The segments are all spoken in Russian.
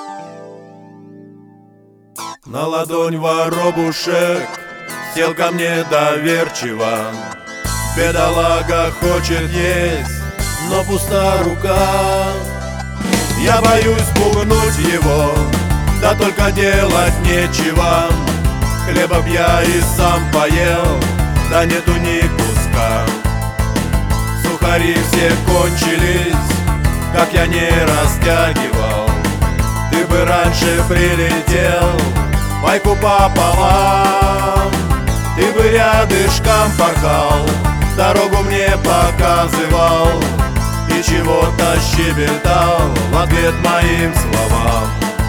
На ладонь воробушек сел ко мне доверчиво. Бедолага хочет есть, но пуста рука. Я боюсь пугнуть его, да только делать нечего. Хлеба б я и сам поел, да нету ни куска. Сухари все кончились, как я не растягивал. Ты бы раньше прилетел, пайку пополам. Ты бы рядышком порхал, дорогу мне показывал и чего-то щебетал в ответ моим словам.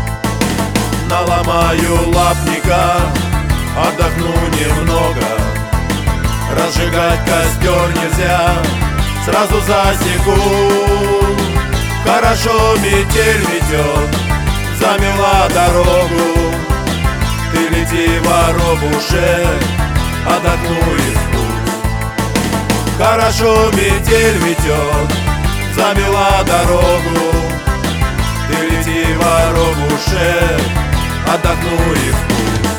Наломаю лапника, отдохну немного. Разжигать костер нельзя, сразу засеку. Хорошо метель метет, замела дорогу. Ты лети, воробушек, отдохну и в путь. Хорошо метель метет, замела дорогу. Ты лети, воробушек, отдохну и в путь.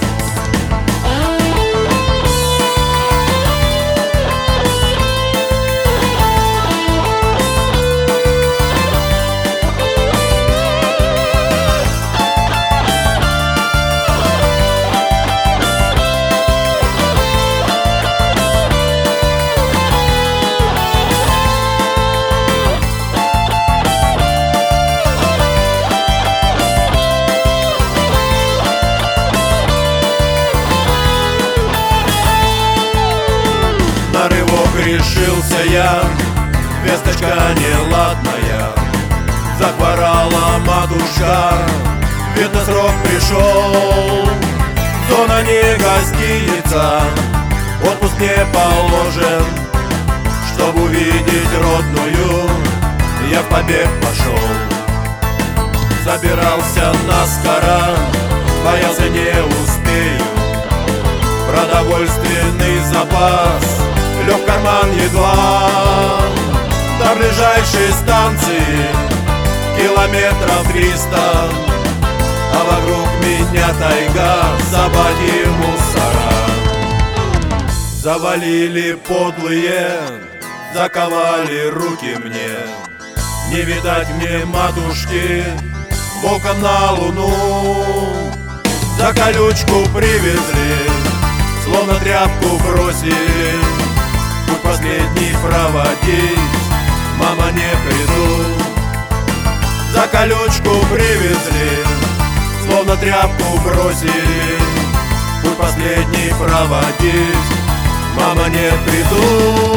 На рывок решился я, весточка неладная. Захворала матушка, видно срок пришел. Зона не гостиница, отпуск не положен. Чтоб увидеть родную, я в побег пошел. Собирался наскоро, боялся не успею. Продовольственный запас лег в карман едва. До ближайшей станции километров 300, а вокруг меня тайга, собаки, мусора. Завалили подлые, заковали руки мне. Не видать мне матушки, волком на луну. За колючку привезли, словно тряпку бросили. Путь последний проводить, мама, не приду. За колючку привезли, словно тряпку бросили. Путь последний проводить, мама, не приду.